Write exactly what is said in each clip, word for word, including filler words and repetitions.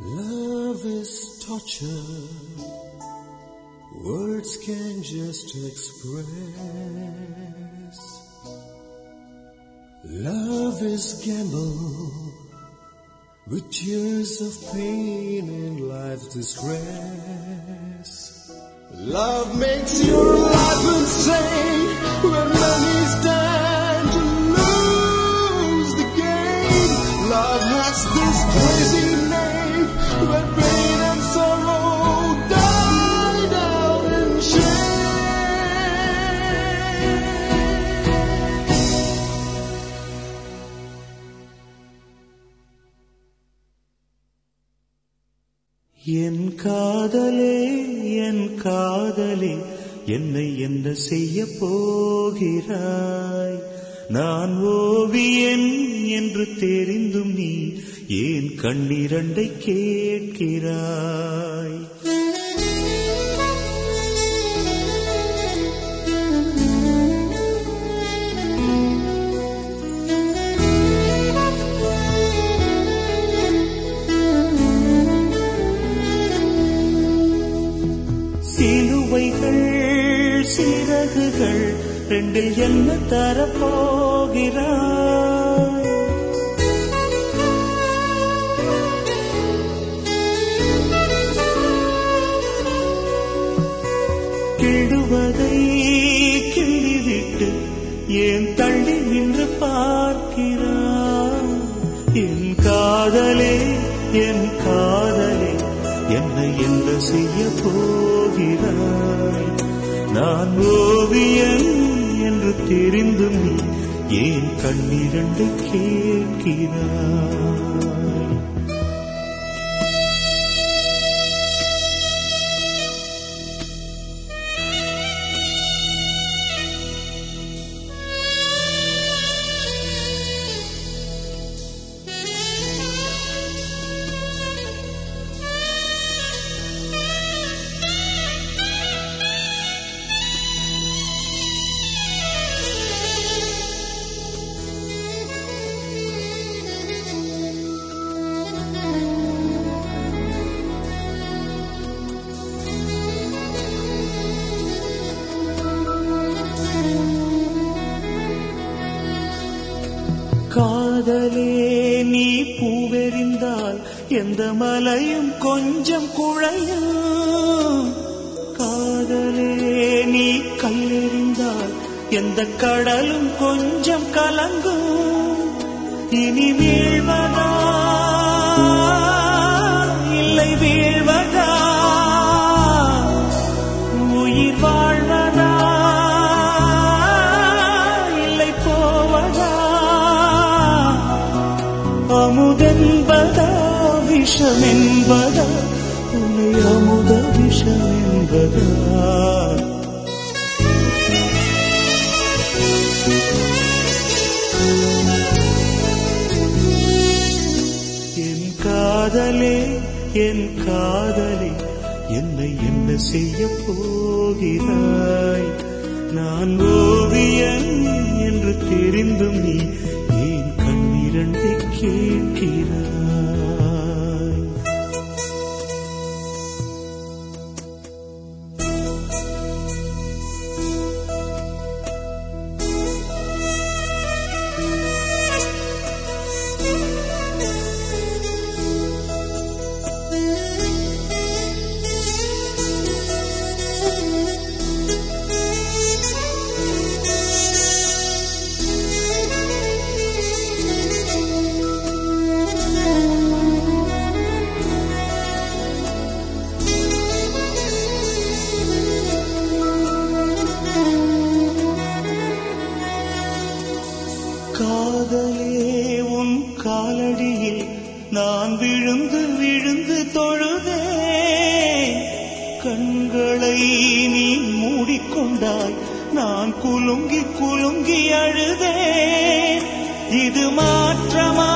Love is torture, words can just express. Love is gamble with tears of pain and life's distress. Love makes your life insane when many stand to lose the game. Love has this crazy name where pain and sorrow die down in shame. என் காதலே என் காதலே என்னை என்ன செய்ய போகிறாய்? நான் ஓவியன் என்று தெரிந்தும் நீ ஏன் கண்ணிரண்டை கேட்கிறாய்? சிலுவைகள் சிறகுகள் ரெண்டில் என்ன தரப்போகிறாய்? கிள்ளுவதை கிள்ளிவிட்டு ஏன் தள்ளி நின்று பார்க்கிறாய்? என் காதலே என் காதலே என்னை என்ன செய்ய போகிறாய்? நான் ஓவியன் என்று தெரிந்தும் நீ ஏன் கண்ணிரண்டு கேட்கிறாய்? காதலே நீ பூவெறிந்தால் எந்த மலையும் கொஞ்சம் குழையும். காதலே நீ கல்லெறிந்தால் எந்த கடலும் கொஞ்சம் கலங்கும். இனி வீழ்வதா இல்லை வீழ்வதா, உயிர் வாழ்வதா இல்லை போவதா, அமுதென்பதா விஷமென்பதா, உன்னை அமுத விஷமென்பதா? என் காதலே என் காதலே என்னை என்ன செய்ய போகிறாய்? நான் ஓவியன் என்று தெரிந்தும் நீ ஏன் கண்ணிரண்டை கேட்கிறாய்? காதலே உன் காலடியில் நான் விழுந்து விழுந்து தொழுதேன். கண்களை நீ மூடிக்கொண்டாய், நான் குலுங்கி குலுங்கி அழுதேன். இது மாற்றமா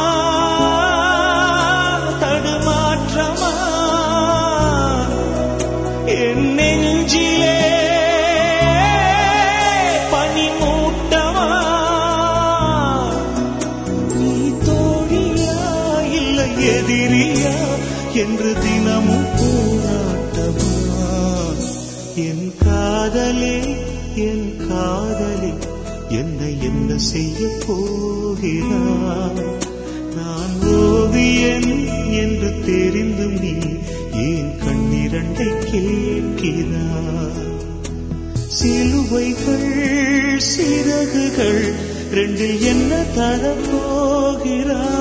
தடுமாற்றமா? என் நெஞ்சிலே பனிமூட்டமா? எதிரியா என்று தினமும் போராட்டமா? என் காதலே என் காதலே என்னை என்ன செய்ய போகிறாய்? நான் ஓவியன் என்று தெரிந்தும் நீ ஏன் கண்ணிரண்டை கேட்கிறாய்? சிலுவைகள் சிறகுகள் ரெண்டில் என்ன தரப்போகிறாய்?